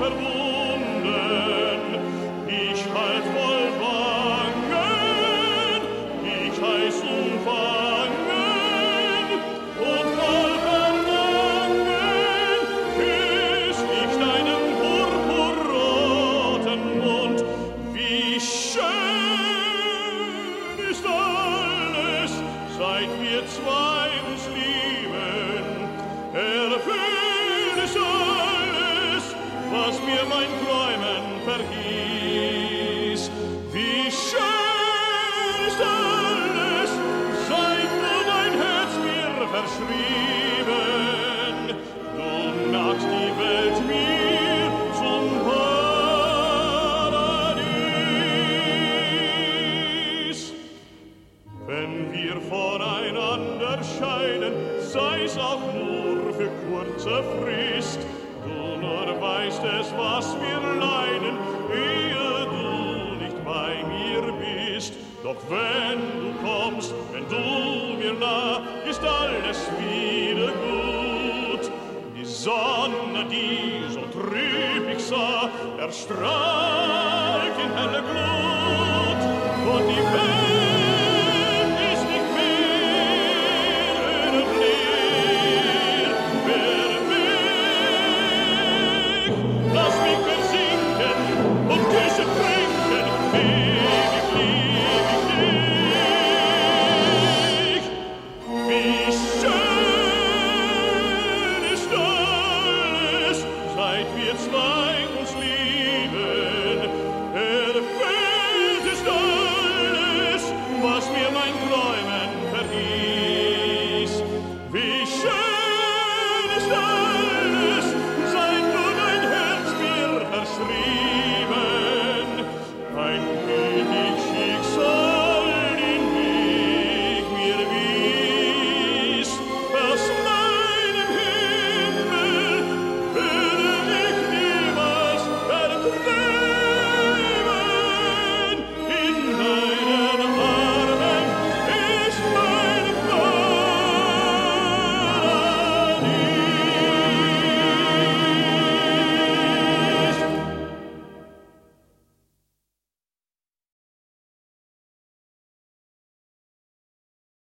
verbunden. Ich halt voll Bangen, ich heiß umfangen und voll Verlangen küss ich deinen purpurroten Mund. Wie schön ist alles, seit wir zwei uns lieben. Erfüllt ist alles, was mir mein Träumen verhieß. Wie schön ist alles, seit du dein Herz mir verschrieben. Du nahst die Welt mir zum Paradies. Wenn wir voneinander scheiden, sei's auch nur für kurze Frist. Du nur weißt es, was wir leiden, ehe du nicht bei mir bist. Doch wenn du kommst, wenn du mir nah, ist alles wieder gut. Die Sonne, die so trüb ich sah, erstrahlt in helle Glut. Und die Welt ist nicht mehr öde leer. Wer mich, lass mich versinken und Küsse trinken, ewig lieb ich dich. Wie schön ist alles, seit wir zwei uns lieben.